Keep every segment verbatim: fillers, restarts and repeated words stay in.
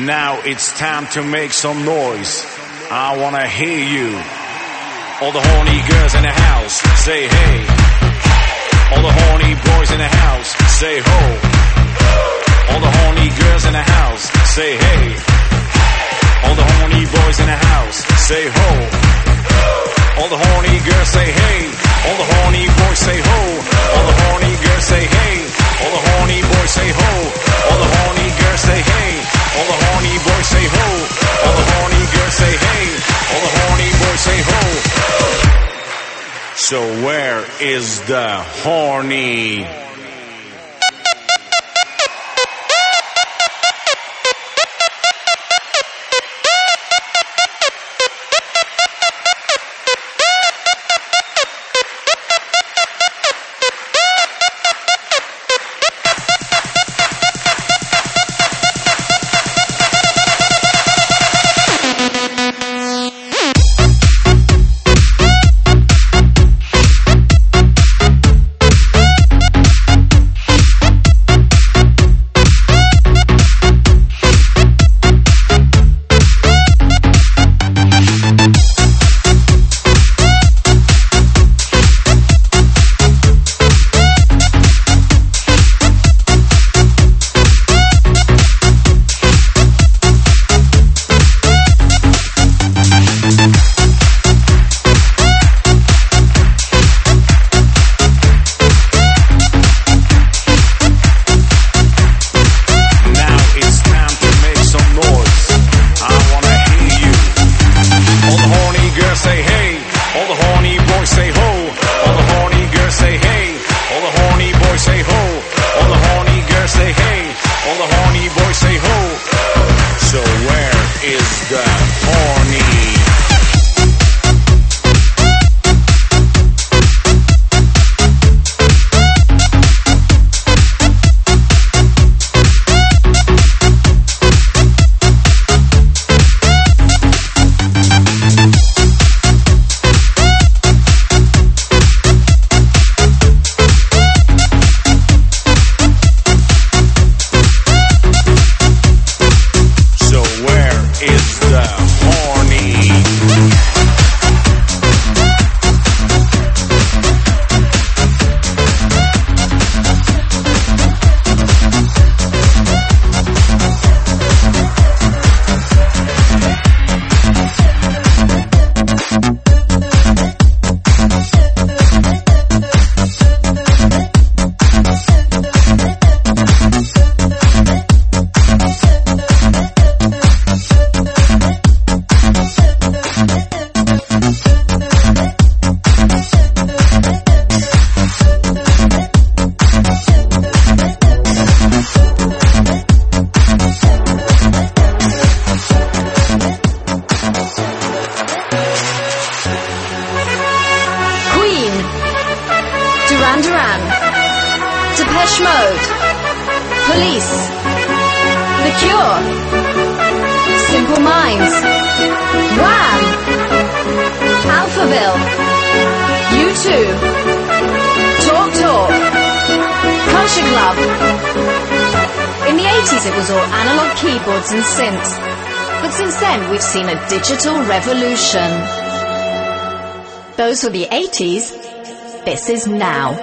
Now it's time to make some noise. I wanna hear you. All the horny girls in the house, say hey. All the horny boys in the house, say ho. All the horny girls in the house, say hey. All the horny boys in the house, say ho. All the horny girls say hey. All the horny boys say ho. All the horny girls say hey. All the horny boys say ho. All the horny girls say hey. All the horny boys say ho. All the horny girls say hey. All the horny boys say ho. So where is the horny? Digital revolution. Those were the eighties. This is now.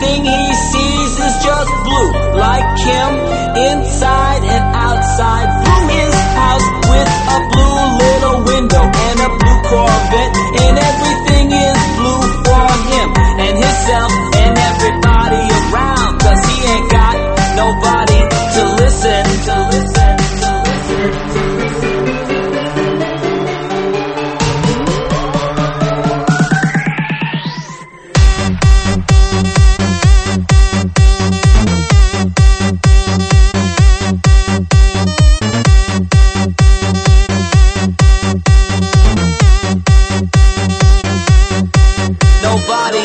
everything he sees is just blue, like him, inside and outside. From his house with a blue little window and a blue Corvette, and everything is blue for him and himself and everybody around, 'cause he ain't got nobody to listen, to listen, to listen, to listen. Nobody.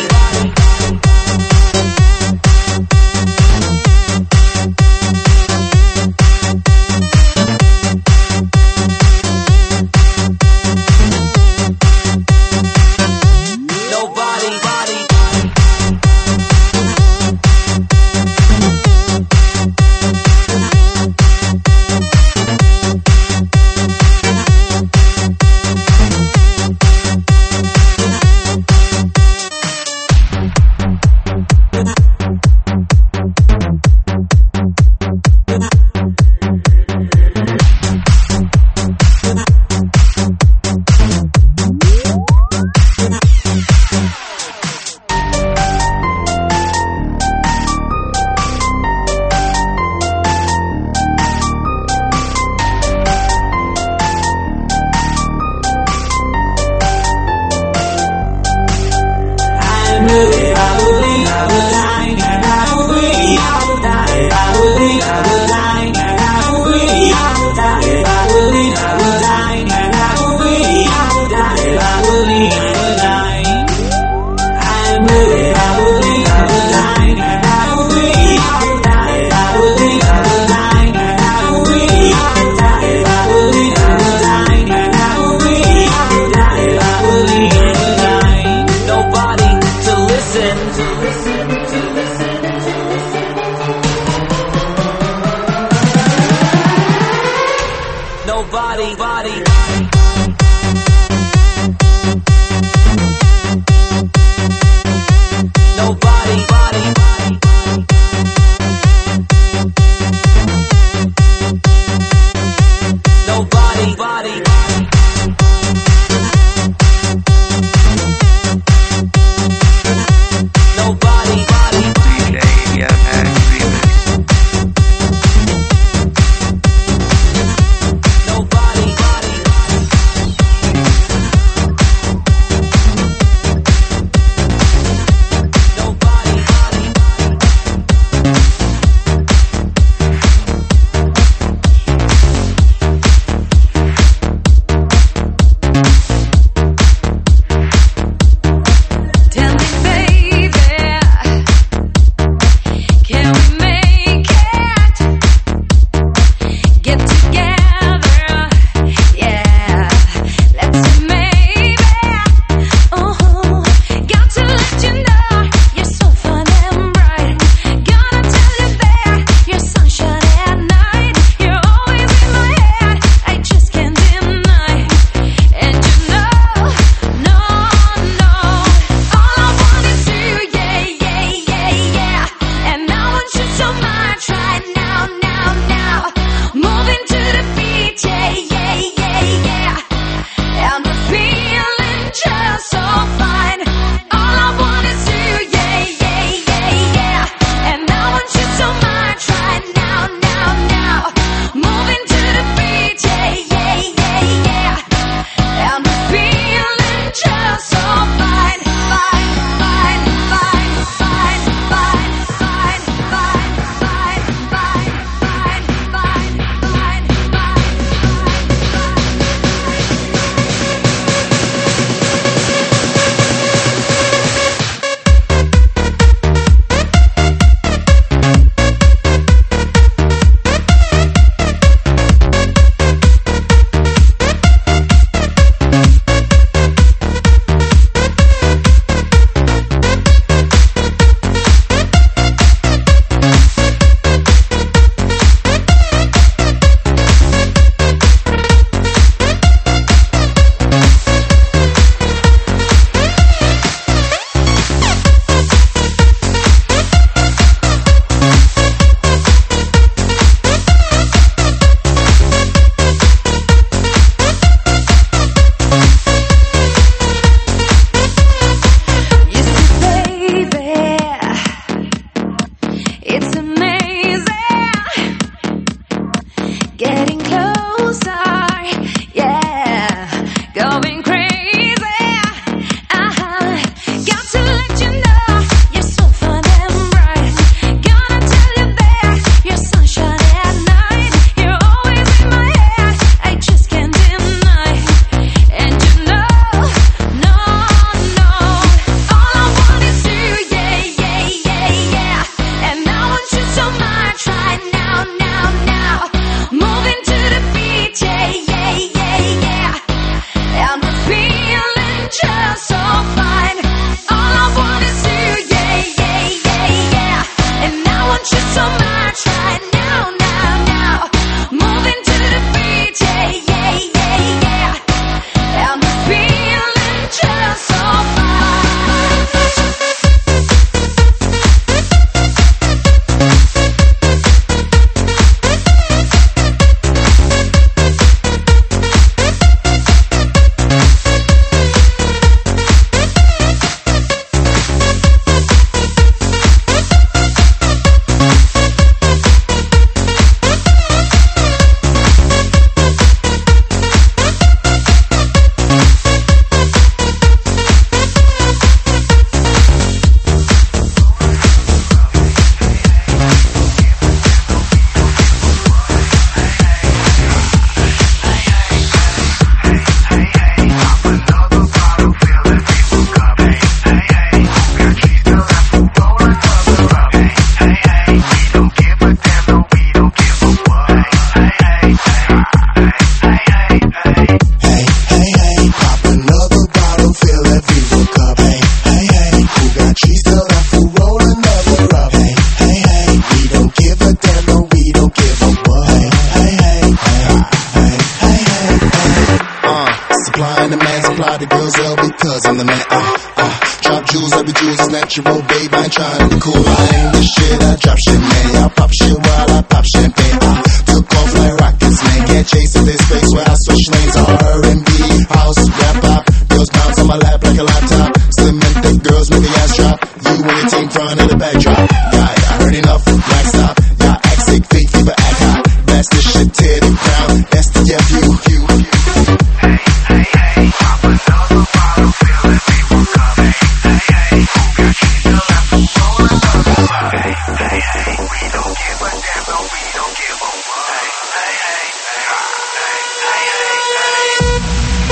Nobody, body. Nobody, body. Nobody, body. Nobody, body. D J M X Remix. Nobody, body. Nobody, body. natural, babe, I ain't trying to be cool. I ain't with shit, I drop shit, man. I pop shit while I pop champagne. I took off like rockets, man. Can't chase in this space where I switch lanes. R and B, house, rap, pop. Girls bounce on my lap like a laptop. Slim and thick girls make the ass drop. You and your team front of the backdrop. Yeah, I heard enough, black stop. Y'all act sick, fake fever, act hot. Blast this shit to the ground. That's the F U. Hey, hey, hey, pop another bottle, feel it, people coming. Hey, hey, who got keys to left and roll another round? Hey, hey, hey, we don't give a damn, no, we don't give a what. Hey, hey, hey, hey, hey, hey, hey,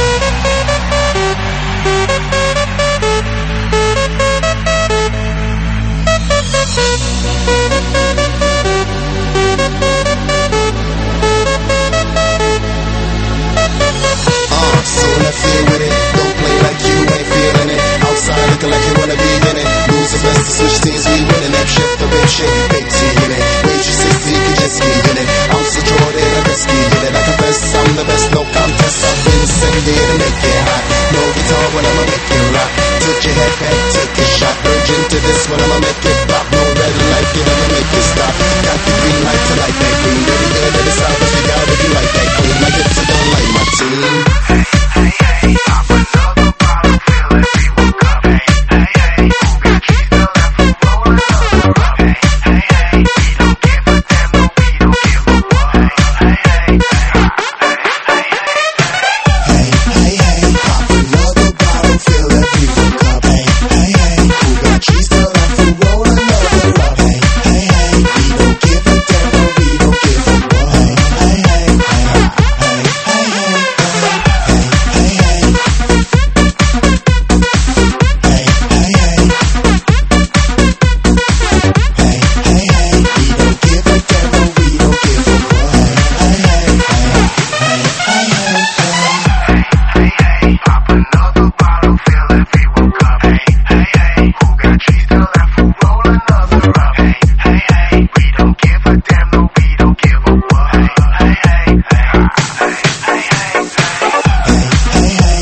Uh, so let's feel with it. Don't play like you ain't feeling it. Outside looking like you wanna be in it. Losers best to switch teams, we winning that shit for big shit. Big T in it. Waitresses, you can just be in it. I'm so Jordan, I'm risky in it. I confess I'm the best, no contest. I've been the same day to make it hot. No guitar when I'ma make it rock. Took your head back, take a shot. Urgent to this when I'ma make it pop. No red light, get I'ma make it stop. Got the green light to light that green. Really good at the south, we gotta be like that queen. Like it's a gun like my team. hey, hey, pop another bottle, feel it, people coming. Hey, hey, who got keys to left and roll another round? Hey, hey, hey, we don't give a damn, no, we don't give a what. Hey, hey, hey, Hey, hey, hey, pop another bottle, fill that people cup. Hey, hey, hey, who got cheese to left and roll another up? Hey, hey, hey, we don't give a damn, no, we don't give a what. Hey, hey, hey, hey, hey, hey, hey, hey, hey, hey. Hey, hey, hey. Hey, hey, hey, we don't give a damn, no, we don't give a what. Hey, hey, hey, hey, hey, hey, hey. hey, hey, pop another bottle, feel it, people coming. Hey, hey, who got keys to left and roll another round? Hey, hey, hey, we don't give a damn, no, we don't give a what. Hey, hey, hey, hey, hey, hey, hey.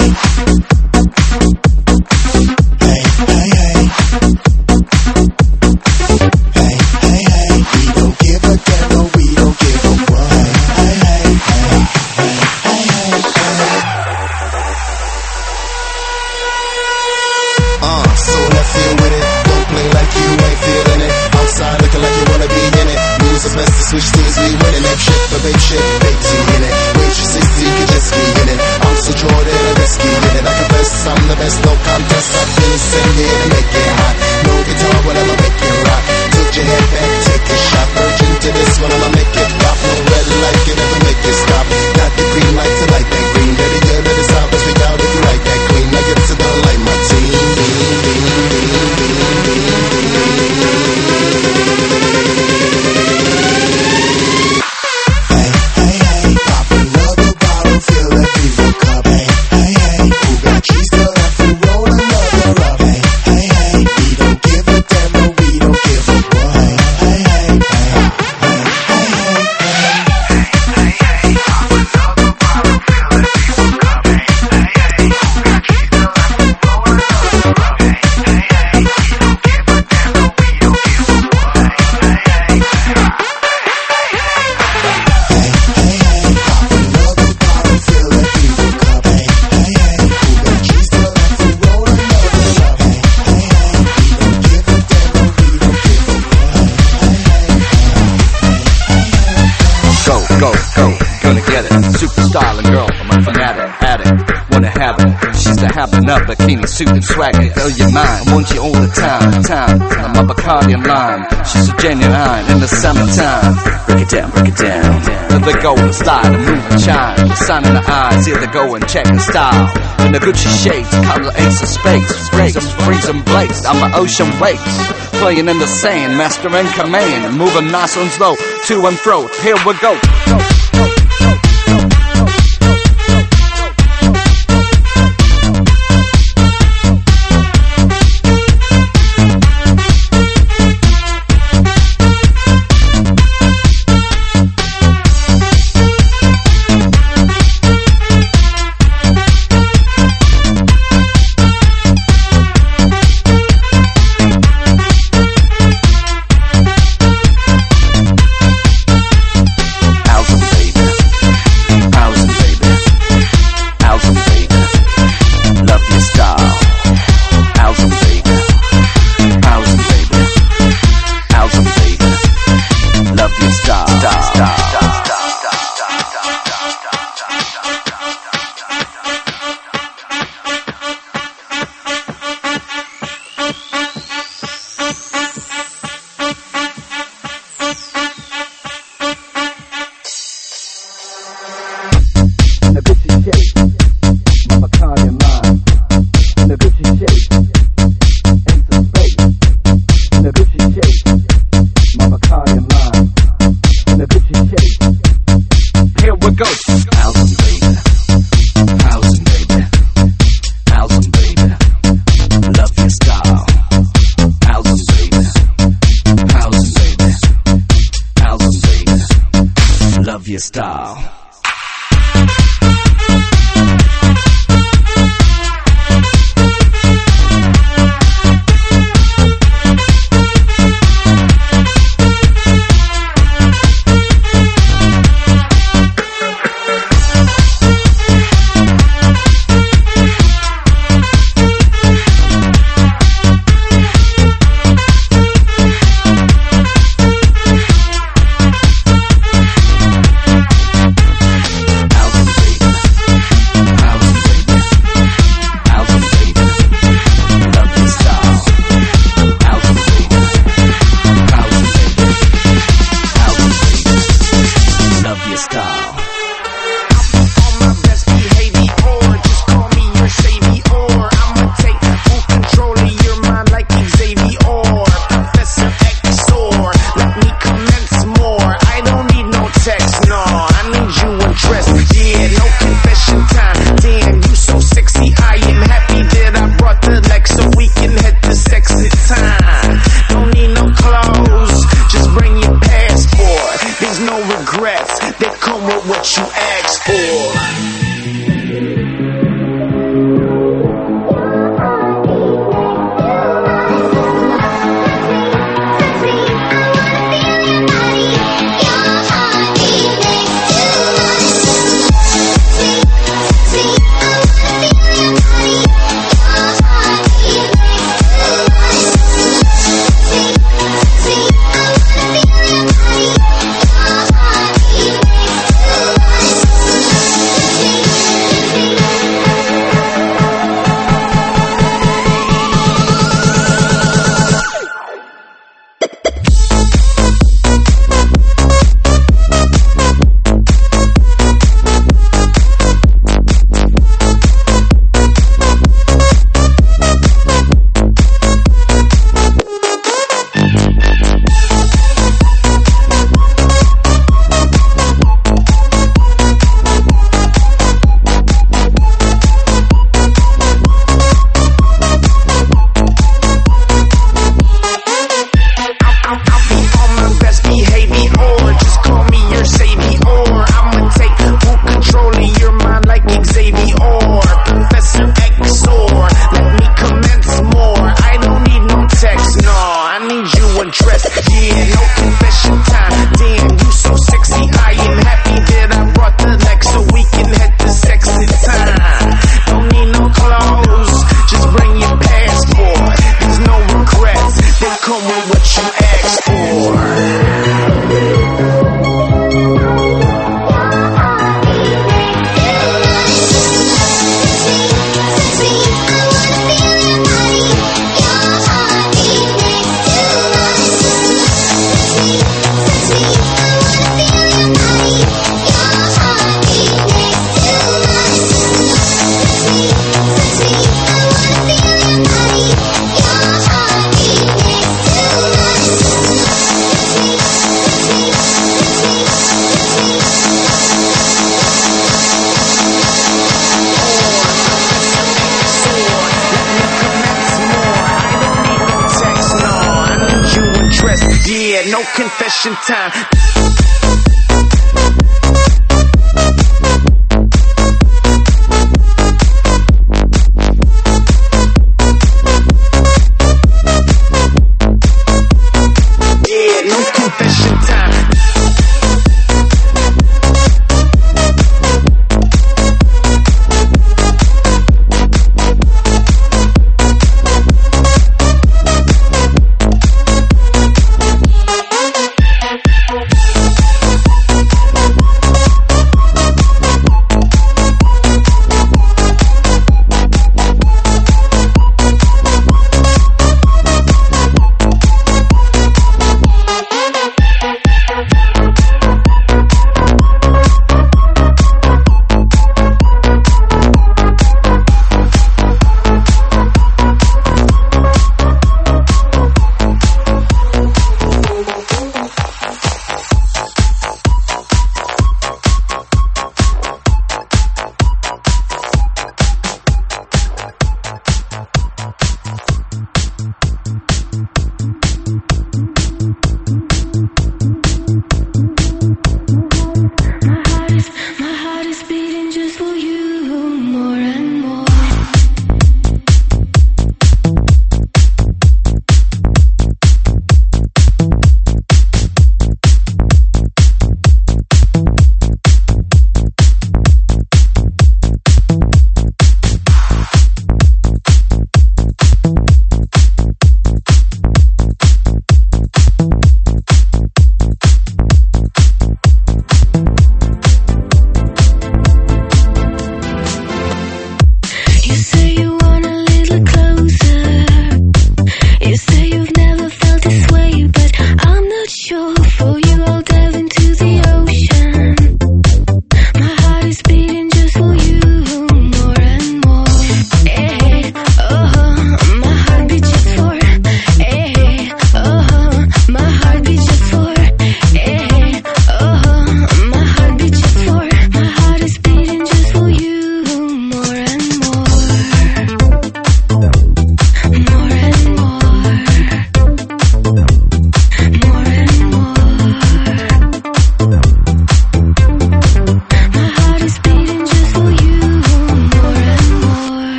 Uh, so let's feel with it. Don't play like you ain't feeling it. Outside looking like you wanna be in it. Losers best to switch teams, we winning that shit for big shit. Big T in it. Waitresses, you can just be in it. I'm so Jordan, I'm risky in it. I confess I'm the best, no contest. I've been sitting here to make it hot. No guitar when I'ma make it rock. Tilt your head back, take a shot. Urgent to this when I'ma make it pop. No red light can ever make it stop. Got the green light to light that green. Very good at the south, but we out if you like that queen. I get to the light, my team. Hey, hey, hey, pop another bottle, fill that people cup. Hey, hey, hey, who got cheese to left and roll another up? Hey, hey, hey, we don't give a damn, no, we don't give a what. Hey, hey, hey, hey, hey, hey, hey, hey. Pop another bottle, feel it, people coming. Hey, hey, who got keys to left and roll another round? Hey, hey, hey, we don't give a damn, no, we don't give a what. Hey, hey, hey, hey, hey, Hey, hey, hey, pop another bottle, fill that people cup. Hey, hey, hey, who got cheese to left and roll another up? Hey, hey, hey, we don't give a damn, no, we don't give a what. Hey, hey, hey, Go, go, go, gonna get it. Super styling girl, I'm a fanatic, addict, wanna have it. She's the having up, bikini suit and swagger. Fill your mind, I want you all the time, time. I'm a Bacardi and lime. She's a genuine in the summertime. Break it down, break it down. Let the go and slide and move and shine. The sun in the eyes, here to go and check the style. In the Gucci shades, color ace of space. Freedom, freezing blades, I'm an ocean waves. Playing in the sand, master in command. Moving nice and slow, to and fro. Here we go. Go, go, go, go, go, go, go. your style. Yeah, no confession time. Yeah, no confession time.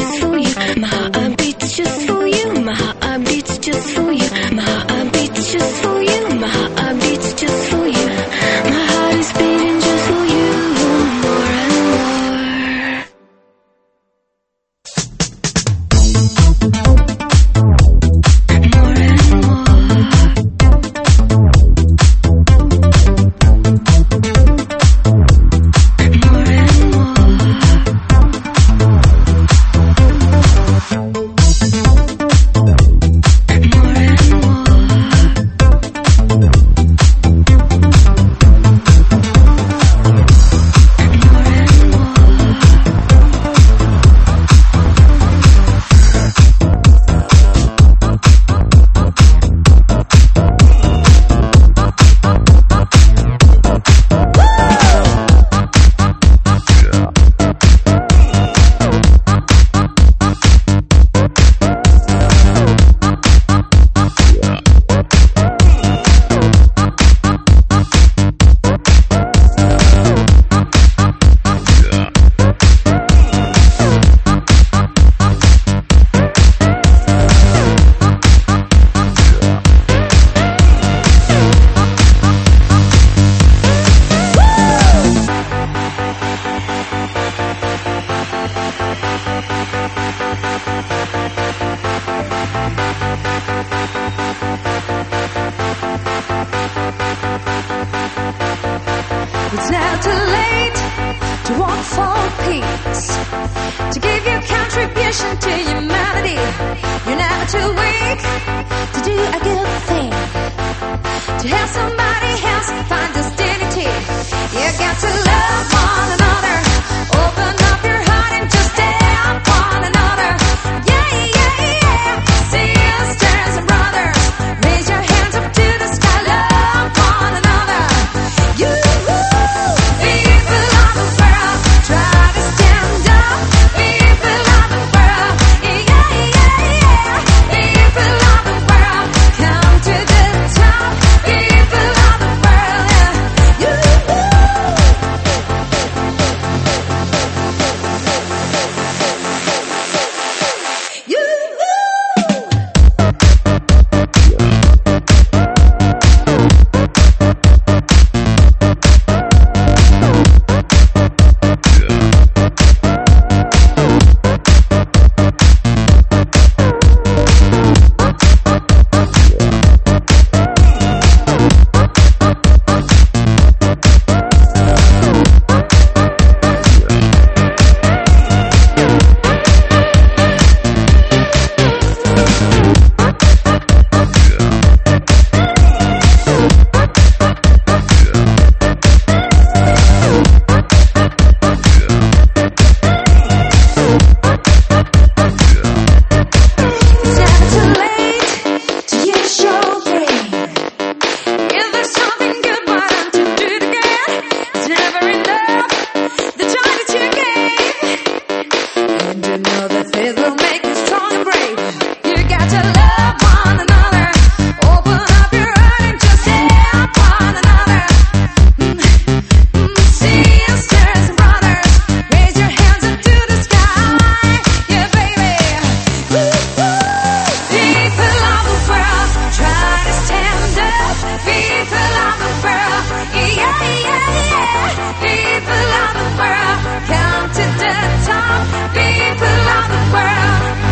just for you. My heart beats just for you. My heart beats just for you. My heart beats just for you. My heart beats just for you. My heart is beating just for you, more and more. More and more. More and It's now too late to walk for peace, to give your contribution to humanity. You're never too weak to do a good thing, to help somebody else find his dignity. You got to love one another, open up your heart and just help one another. Yeah, yeah, yeah. Sisters and brothers, raise your hands up to the sky, love one another. You people of the world, come to the top, people of the world.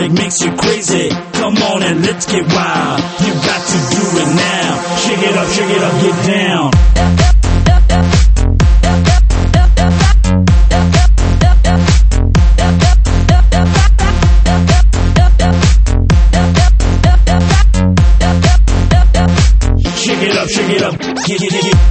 music makes you crazy. Come on and let's get wild. You got to do it now. Shake it up, shake it up, get down. Shake it up, shake it up, get, get, get, get.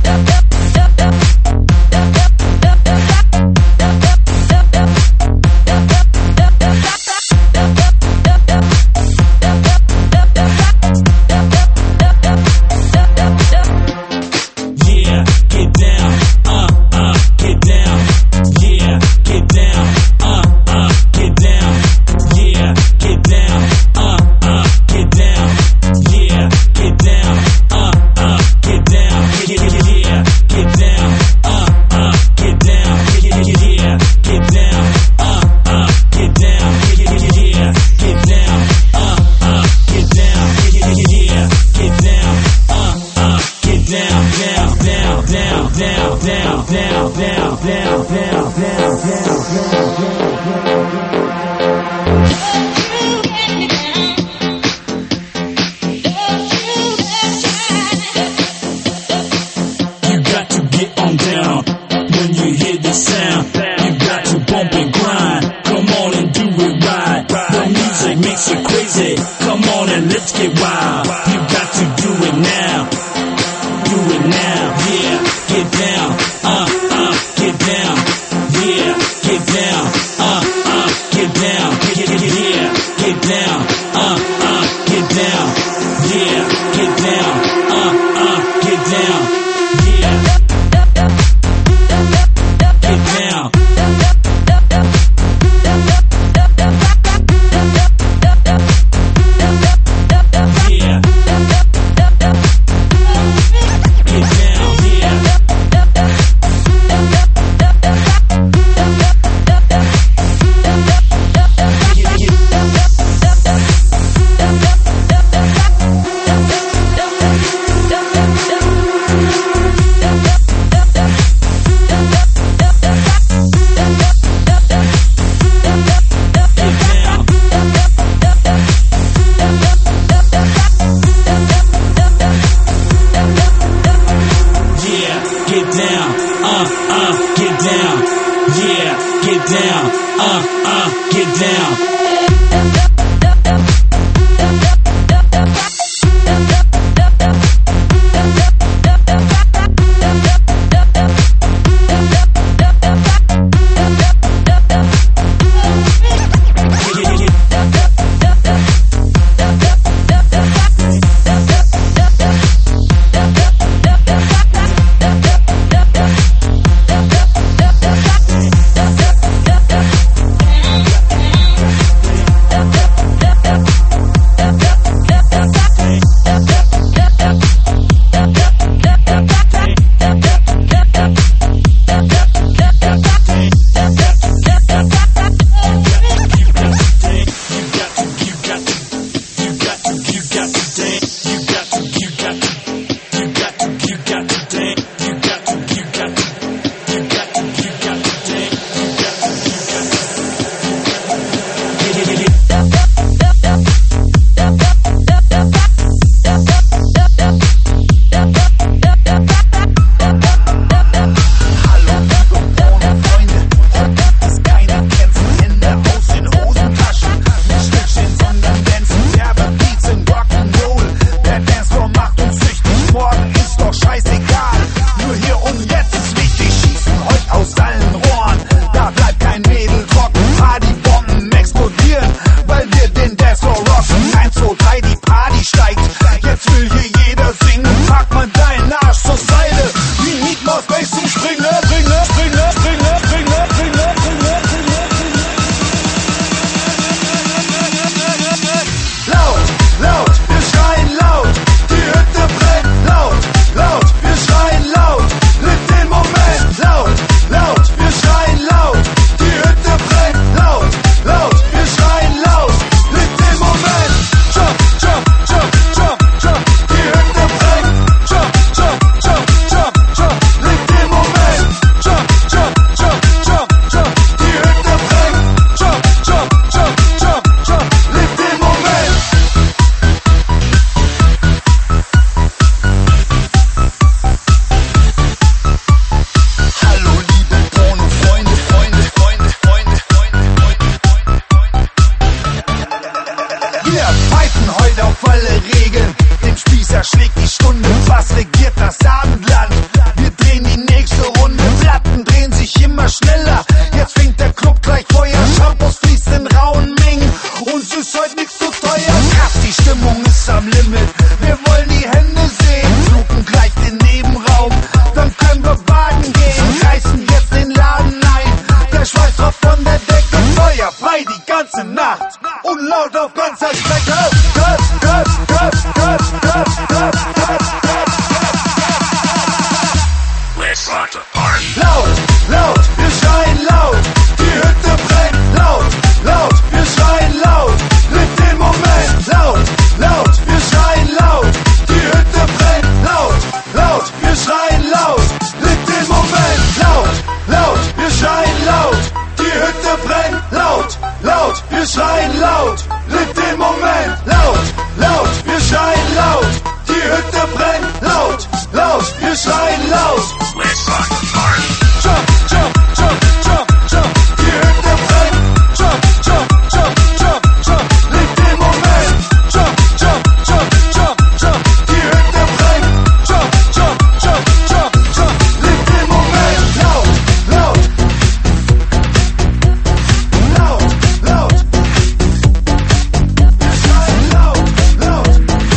ey, die ganze Nacht. Und laut auf ganzer Strecke. Rap, rap, rap, rap, rap, rap, rap, rap. Let's rock the party. Laut, laut, wir schreien laut. Die Hütte brennt. Laut, laut, wir schreien laut. Mit dem Moment. Laut, laut, wir schreien laut. Die Hütte brennt. Laut, laut, wir schreien laut. Mit dem Moment. Laut, laut, wir schreien laut. Die Hütte brennt. Laut, laut, wir schreien laut. Mit dem Moment. Laut, laut, wir schreien laut. Die Hütte brennt. Laut, laut, wir schreien laut. Let's rock the party. Jump, jump, jump, jump, jump. Die Hütte brennt. Jump, jump, jump, jump, jump. Mit dem Moment. Jump, jump, jump, jump, jump. Die Hütte brennt. Jump, jump, jump, jump, jump. Mit dem Moment. Laut, laut. Laut, laut. Wir schreien laut, laut.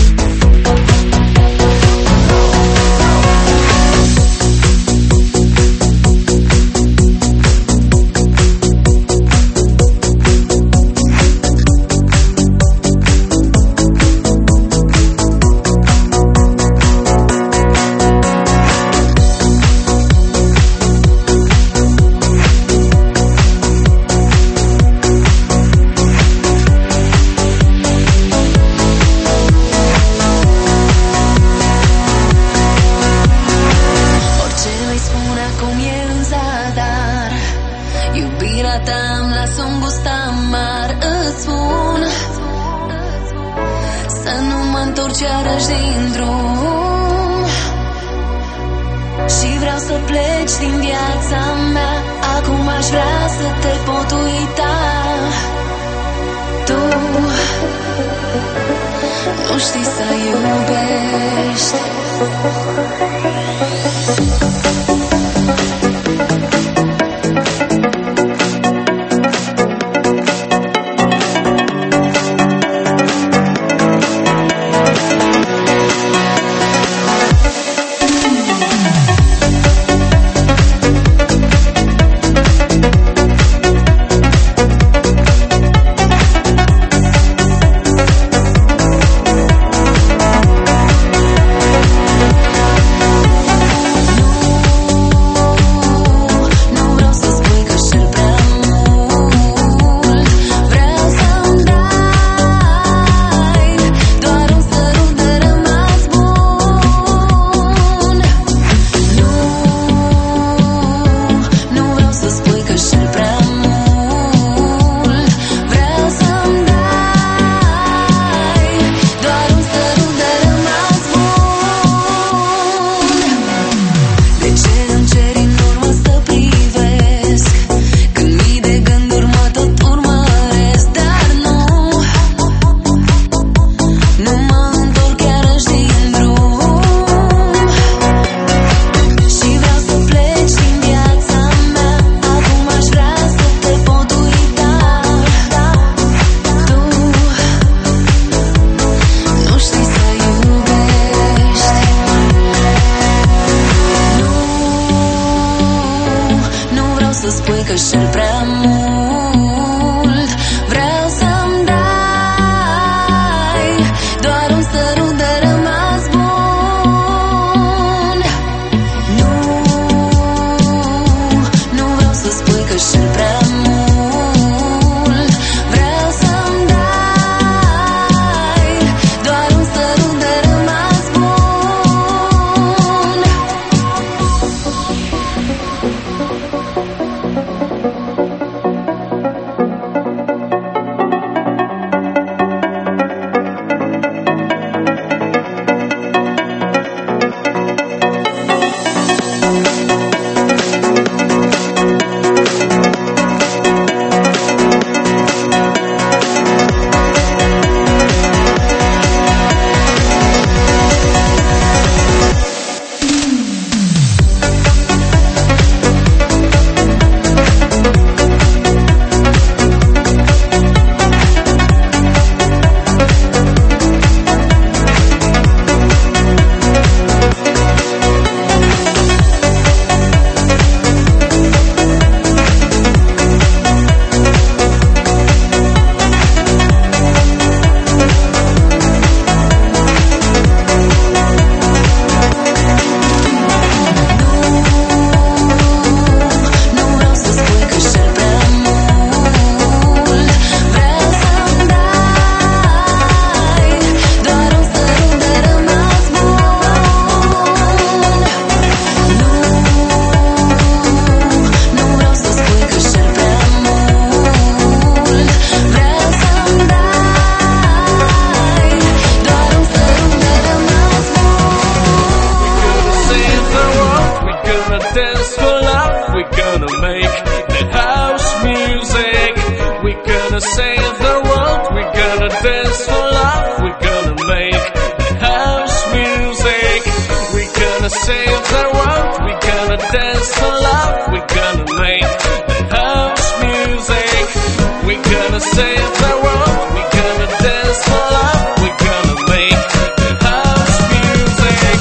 Orice îi spune acum e în zadar. Iubirea ta îmi lasă un gust amar. Îți spun să nu mă întorc iarăși din drum. Și vreau să pleci din viața mea. Acum aș vrea să te pot uita. Tu nu știi să iubești. Să spui că șel prea mult. Vreau să-mi dai doar un sărut de rămas bun. Nu, nu vreau să spui că șel prea mult. Vreau să-mi dai doar un sărut de rămas bun. dance for love. We're gonna make the house music. We're gonna save the world. We're gonna dance for love. We're gonna make the house music.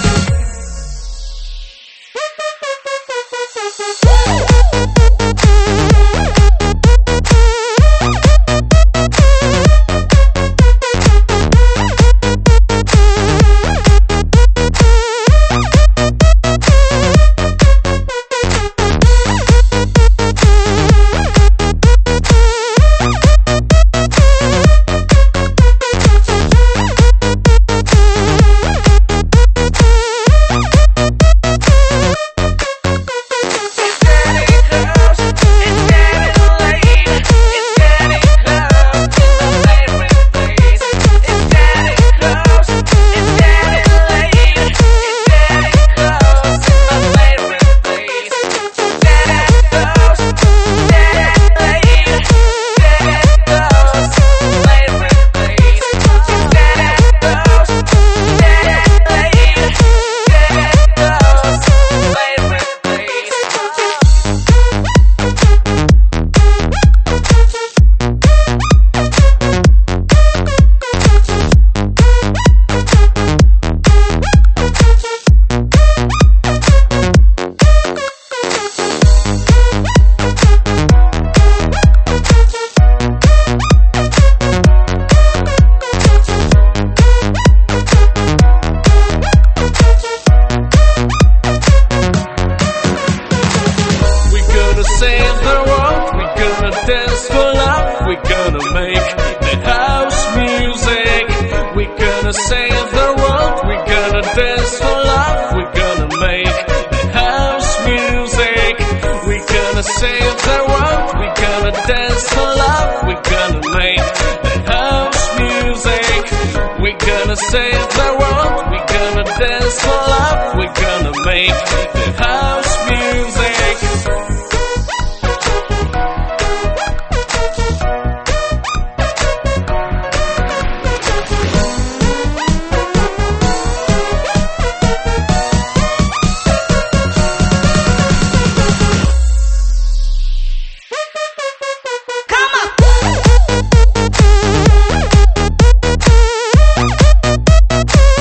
Save the world, we're gonna dance for love. We're gonna make the house music. We're gonna save the world, we're gonna dance for love. We're gonna make the house music. We're gonna save the world, we're gonna dance for love. We're gonna make the house music. We're gonna save the world, we're gonna dance for love. We're gonna make the house music. Come on.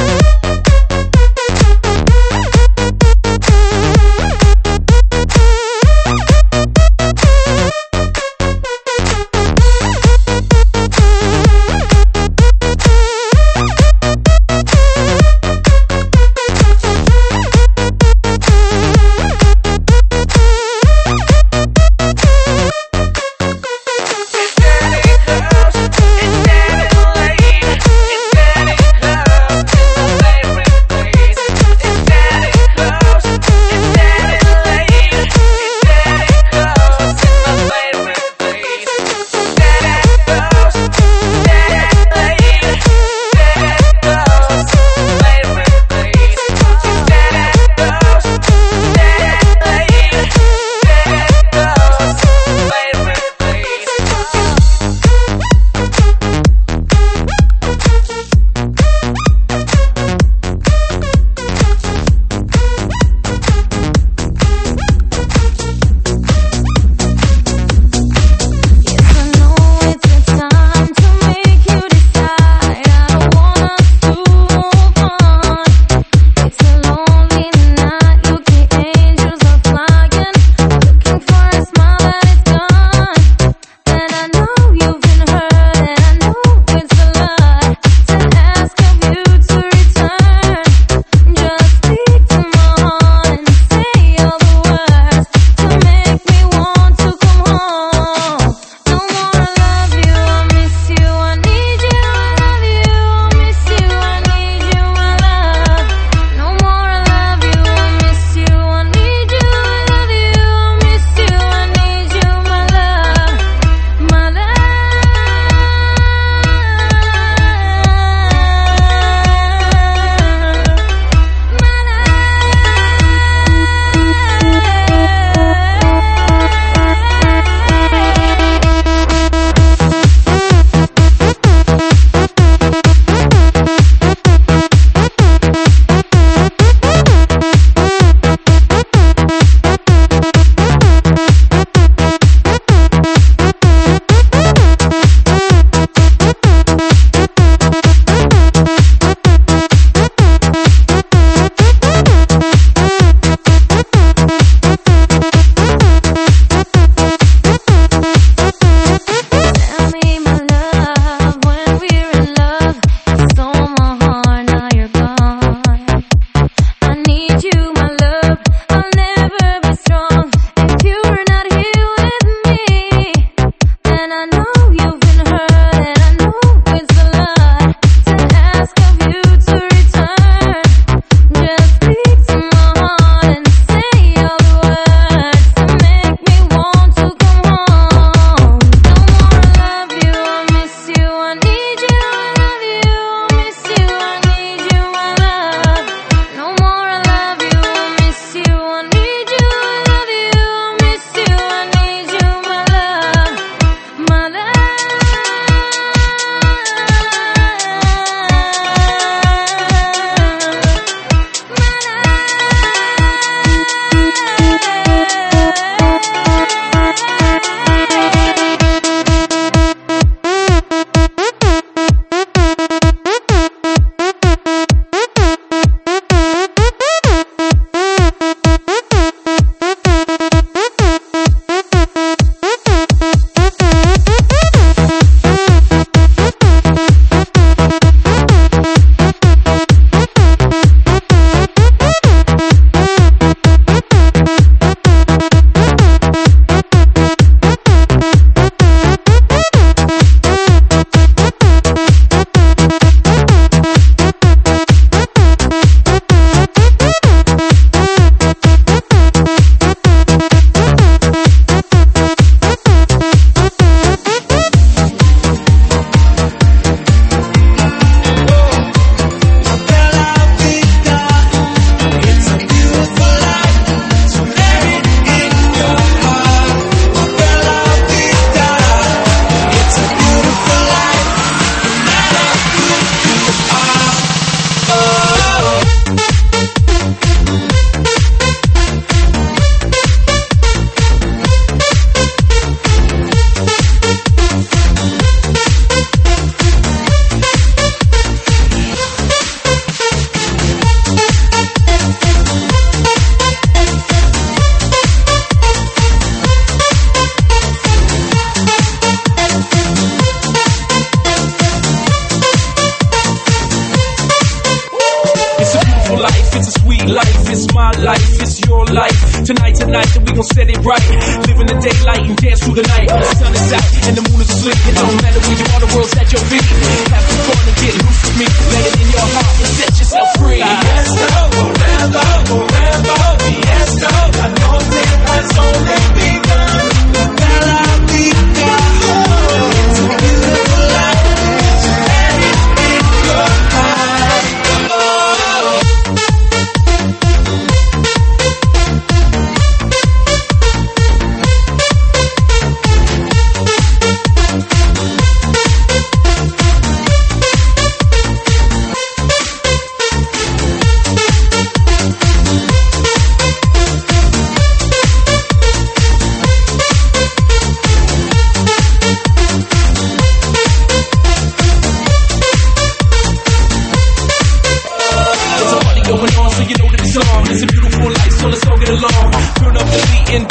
tonight, tonight, then we gon' set it right. Live in the daylight and dance through the night. When the sun is out and the moon is asleep, it don't matter where you are, the world's at your feet. Have some fun and get loose with me. Let it in your heart and set yourself free. Fiesta, forever, forever, fiesta. La noche has only begun. Bella Vita, it's a beautiful life. Let it be your heart.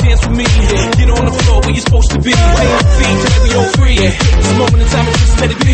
Let it be.